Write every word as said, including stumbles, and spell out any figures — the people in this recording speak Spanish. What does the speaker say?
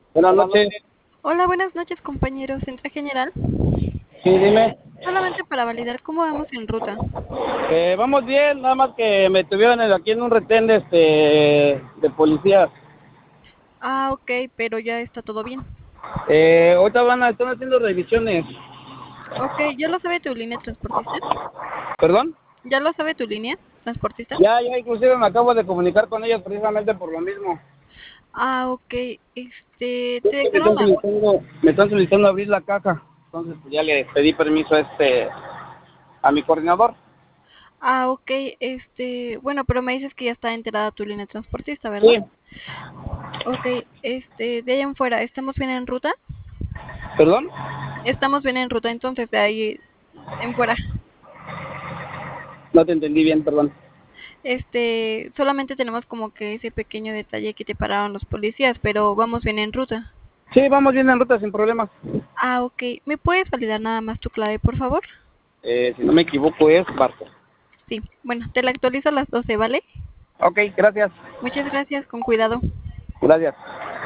Buenas noches. Hola, buenas noches, compañeros. ¿En traje general? Sí, dime. Solamente para validar cómo vamos en ruta. Eh, vamos bien, nada más que me tuvieron en- aquí en un retén de, este, de policía. Ah, ok, pero ya está todo bien. Eh, ahorita van a, están haciendo revisiones. Ok, ¿ya lo sabe tu línea transportista? ¿Perdón? ¿Ya lo sabe tu línea transportista? Ya, ya, inclusive me acabo de comunicar con ellos precisamente por lo mismo. Ah, ok. Este, Es ¿te que me dejaron están algo? solicitando, me están solicitando abrir la caja. Entonces, pues ya le pedí permiso a este, a mi coordinador. Ah, ok. Este, bueno, pero me dices que ya está enterada tu línea transportista, ¿verdad? Sí, Ok, este, de ahí en fuera, ¿estamos bien en ruta? ¿perdón? Estamos bien en ruta, entonces, de ahí en fuera. No te entendí bien, perdón. Este, solamente tenemos como que ese pequeño detalle que te pararon los policías, pero vamos bien en ruta. Sí, vamos bien en ruta sin problemas. Ah, ok. ¿Me puedes validar nada más tu clave, por favor? Eh, si no me equivoco es barco. Sí. Bueno, te la actualizo a las doce, ¿vale? Ok, gracias. Muchas gracias, con cuidado. Gracias.